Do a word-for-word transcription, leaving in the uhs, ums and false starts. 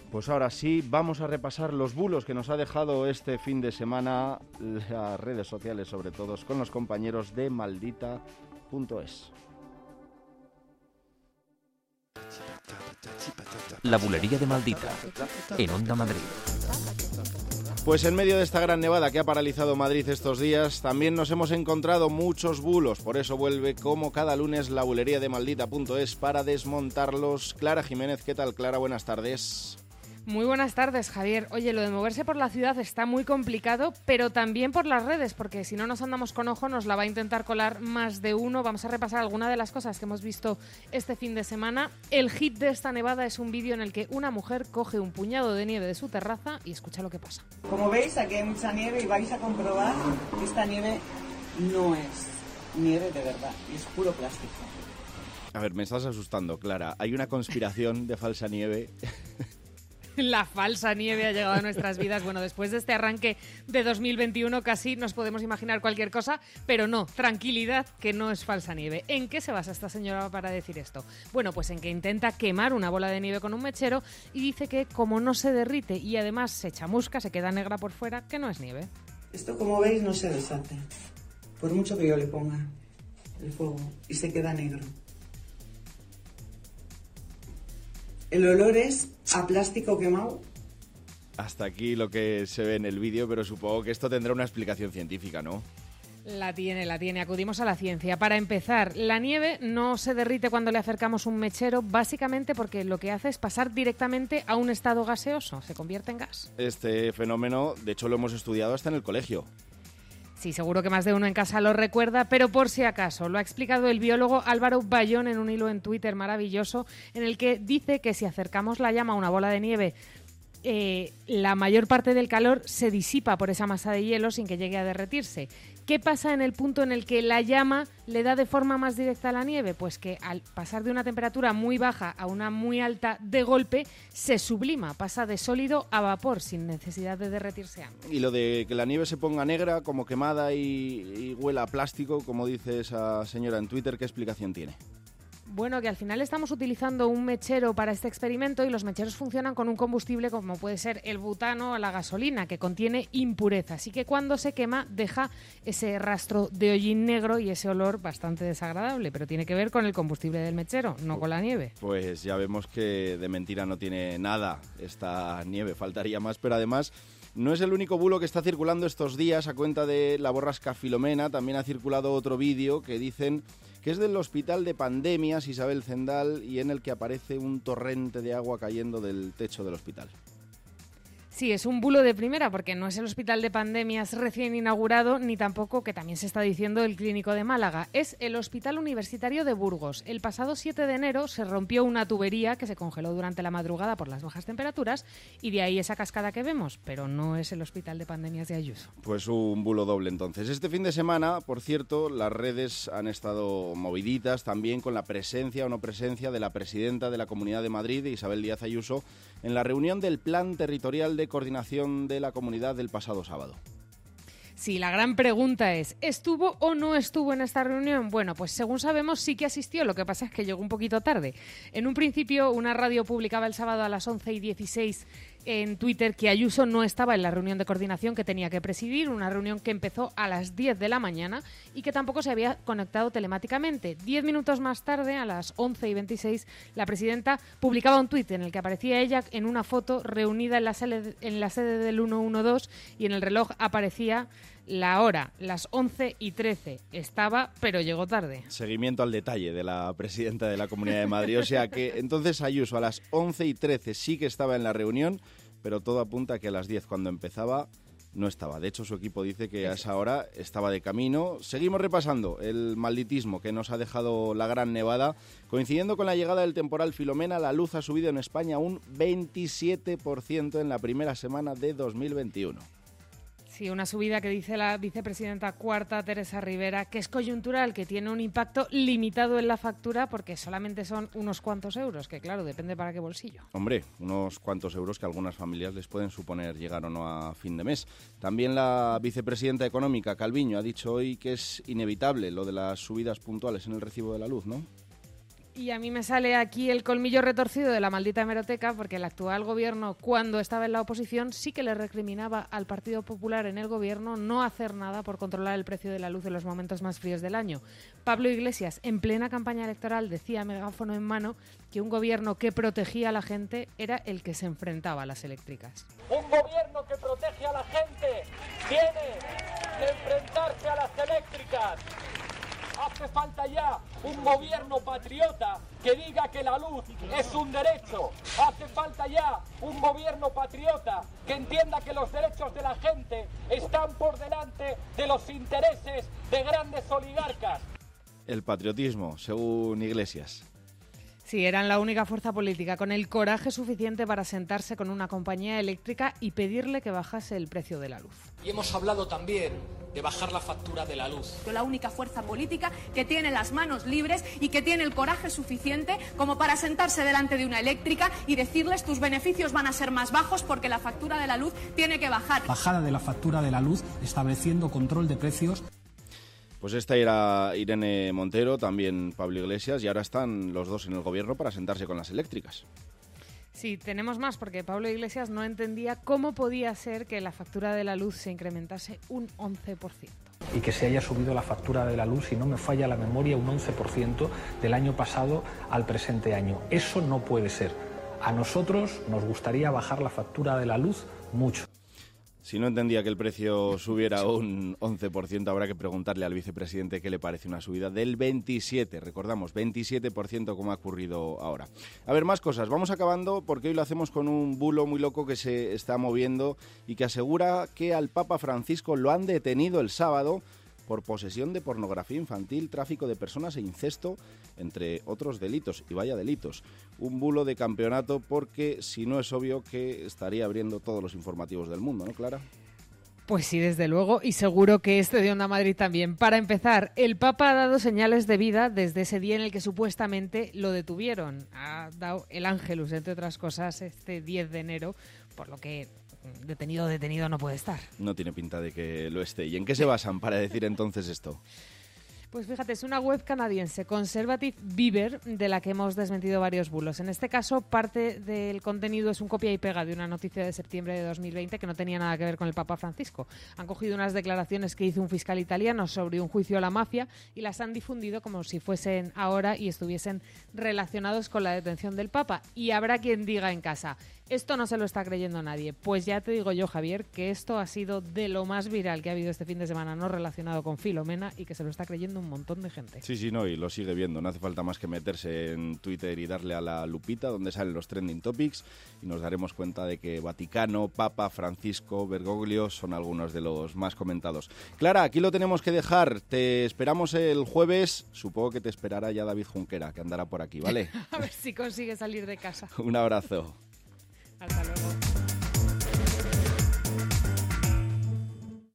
Pues ahora sí, vamos a repasar los bulos que nos ha dejado este fin de semana las redes sociales, sobre todo con los compañeros de maldita punto es. La bulería de Maldita, en Onda Madrid. Pues en medio de esta gran nevada que ha paralizado Madrid estos días, también nos hemos encontrado muchos bulos. Por eso vuelve como cada lunes la bulería de maldita punto es para desmontarlos. Clara Jiménez, ¿qué tal, Clara? Buenas tardes. Muy buenas tardes, Javier. Oye, lo de moverse por la ciudad está muy complicado, pero también por las redes, porque si no nos andamos con ojo nos la va a intentar colar más de uno. Vamos a repasar algunas de las cosas que hemos visto este fin de semana. El hit de esta nevada es un vídeo en el que una mujer coge un puñado de nieve de su terraza y escucha lo que pasa. Como veis, aquí hay mucha nieve y vais a comprobar que esta nieve no es nieve de verdad, es puro plástico. A ver, me estás asustando, Clara. Hay una conspiración de falsa nieve. La falsa nieve ha llegado a nuestras vidas. Bueno, después de este arranque de dos mil veintiuno casi nos podemos imaginar cualquier cosa, pero no, tranquilidad, que no es falsa nieve. ¿En qué se basa esta señora para decir esto? Bueno, pues en que intenta quemar una bola de nieve con un mechero y dice que como no se derrite y además se chamusca, se queda negra por fuera, que no es nieve. Esto, como veis, no se deshace, por mucho que yo le ponga el fuego, y se queda negro. El olor es a plástico quemado. Hasta aquí lo que se ve en el vídeo, pero supongo que esto tendrá una explicación científica, ¿no? La tiene, la tiene. Acudimos a la ciencia. Para empezar, la nieve no se derrite cuando le acercamos un mechero, básicamente porque lo que hace es pasar directamente a un estado gaseoso, se convierte en gas. Este fenómeno, de hecho, lo hemos estudiado hasta en el colegio. Sí, seguro que más de uno en casa lo recuerda, pero por si acaso, lo ha explicado el biólogo Álvaro Bayón en un hilo en Twitter maravilloso, en el que dice que si acercamos la llama a una bola de nieve, eh, la mayor parte del calor se disipa por esa masa de hielo sin que llegue a derretirse. ¿Qué pasa en el punto en el que la llama le da de forma más directa a la nieve? Pues que al pasar de una temperatura muy baja a una muy alta de golpe, se sublima, pasa de sólido a vapor sin necesidad de derretirse antes. Y lo de que la nieve se ponga negra, como quemada y, y huela a plástico, como dice esa señora en Twitter, ¿qué explicación tiene? Bueno, que al final estamos utilizando un mechero para este experimento y los mecheros funcionan con un combustible como puede ser el butano o la gasolina, que contiene impureza. Así que cuando se quema deja ese rastro de hollín negro y ese olor bastante desagradable, pero tiene que ver con el combustible del mechero, no con la nieve. Pues ya vemos que de mentira no tiene nada esta nieve, faltaría más, pero además no es el único bulo que está circulando estos días a cuenta de la borrasca Filomena. También ha circulado otro vídeo que dicen que es del hospital de pandemias Isabel Zendal y en el que aparece un torrente de agua cayendo del techo del hospital. Sí, es un bulo de primera porque no es el hospital de pandemias recién inaugurado ni tampoco, que también se está diciendo, el Clínico de Málaga. Es el Hospital Universitario de Burgos. El pasado siete de enero se rompió una tubería que se congeló durante la madrugada por las bajas temperaturas y de ahí esa cascada que vemos, pero no es el hospital de pandemias de Ayuso. Pues un bulo doble entonces. Este fin de semana, por cierto, las redes han estado moviditas también con la presencia o no presencia de la presidenta de la Comunidad de Madrid, Isabel Díaz Ayuso, en la reunión del Plan Territorial de Coordinación de la Comunidad del pasado sábado. Sí, la gran pregunta es, ¿estuvo o no estuvo en esta reunión? Bueno, pues según sabemos sí que asistió, lo que pasa es que llegó un poquito tarde. En un principio, una radio publicaba el sábado a las once y dieciséis en Twitter que Ayuso no estaba en la reunión de coordinación que tenía que presidir, una reunión que empezó a las diez de la mañana y que tampoco se había conectado telemáticamente. Diez minutos más tarde, a las once y veintiséis, la presidenta publicaba un tuit en el que aparecía ella en una foto reunida en la sede, en la sede del ciento doce y en el reloj aparecía la hora, las once y trece. Estaba, pero llegó tarde. Seguimiento al detalle de la presidenta de la Comunidad de Madrid. O sea que entonces Ayuso a las once y trece sí que estaba en la reunión, pero todo apunta a que a las diez, cuando empezaba, no estaba. De hecho, su equipo dice que a esa hora estaba de camino. Seguimos repasando el malditismo que nos ha dejado la gran nevada. Coincidiendo con la llegada del temporal Filomena, la luz ha subido en España un veintisiete por ciento en la primera semana de dos mil veintiuno. Sí, una subida que dice la vicepresidenta cuarta, Teresa Rivera, que es coyuntural, que tiene un impacto limitado en la factura porque solamente son unos cuantos euros, que claro, depende para qué bolsillo. Hombre, unos cuantos euros que a algunas familias les pueden suponer llegar o no a fin de mes. También la vicepresidenta económica, Calviño, ha dicho hoy que es inevitable lo de las subidas puntuales en el recibo de la luz, ¿no? Y a mí me sale aquí el colmillo retorcido de la maldita hemeroteca, porque el actual gobierno, cuando estaba en la oposición, sí que le recriminaba al Partido Popular en el gobierno no hacer nada por controlar el precio de la luz en los momentos más fríos del año. Pablo Iglesias, en plena campaña electoral, decía megáfono en mano que un gobierno que protegía a la gente era el que se enfrentaba a las eléctricas. Un gobierno que protege a la gente tiene que enfrentarse a las eléctricas. Hace falta ya un gobierno patriota que diga que la luz es un derecho. Hace falta ya un gobierno patriota que entienda que los derechos de la gente están por delante de los intereses de grandes oligarcas. El patriotismo, según Iglesias. Sí, eran la única fuerza política con el coraje suficiente para sentarse con una compañía eléctrica y pedirle que bajase el precio de la luz. Y hemos hablado también de bajar la factura de la luz. La única fuerza política que tiene las manos libres y que tiene el coraje suficiente como para sentarse delante de una eléctrica y decirles tus beneficios van a ser más bajos porque la factura de la luz tiene que bajar. Bajada de la factura de la luz, estableciendo control de precios. Pues esta era Irene Montero, también Pablo Iglesias, y ahora están los dos en el gobierno para sentarse con las eléctricas. Sí, tenemos más, porque Pablo Iglesias no entendía cómo podía ser que la factura de la luz se incrementase un once por ciento. Y que se haya subido la factura de la luz, si no me falla la memoria, un once por ciento del año pasado al presente año. Eso no puede ser. A nosotros nos gustaría bajar la factura de la luz mucho. Si no entendía que el precio subiera un once por ciento, habrá que preguntarle al vicepresidente qué le parece una subida del veintisiete por ciento. Recordamos, veintisiete por ciento como ha ocurrido ahora. A ver, más cosas. Vamos acabando porque hoy lo hacemos con un bulo muy loco que se está moviendo y que asegura que al Papa Francisco lo han detenido el sábado por posesión de pornografía infantil, tráfico de personas e incesto, entre otros delitos. Y vaya delitos. Un bulo de campeonato porque, si no es obvio, que estaría abriendo todos los informativos del mundo, ¿no, Clara? Pues sí, desde luego, y seguro que este de Onda Madrid también. Para empezar, el Papa ha dado señales de vida desde ese día en el que supuestamente lo detuvieron. Ha dado el Ángelus, entre otras cosas, este diez de enero, por lo que detenido, detenido no puede estar. No tiene pinta de que lo esté. ¿Y en qué se basan para decir entonces esto? Pues fíjate, es una web canadiense, Conservative Beaver, de la que hemos desmentido varios bulos. En este caso, parte del contenido es un copia y pega de una noticia de septiembre de dos mil veinte que no tenía nada que ver con el Papa Francisco. Han cogido unas declaraciones que hizo un fiscal italiano sobre un juicio a la mafia y las han difundido como si fuesen ahora y estuviesen relacionados con la detención del Papa. Y habrá quien diga en casa, esto no se lo está creyendo nadie. Pues ya te digo yo, Javier, que esto ha sido de lo más viral que ha habido este fin de semana no relacionado con Filomena y que se lo está creyendo un montón de gente. Sí, sí, no, y lo sigue viendo. No hace falta más que meterse en Twitter y darle a la lupita donde salen los trending topics y nos daremos cuenta de que Vaticano, Papa, Francisco, Bergoglio son algunos de los más comentados. Clara, aquí lo tenemos que dejar. Te esperamos el jueves. Supongo que te esperará ya David Junquera, que andará por aquí, ¿vale? A ver si consigue salir de casa. Un abrazo.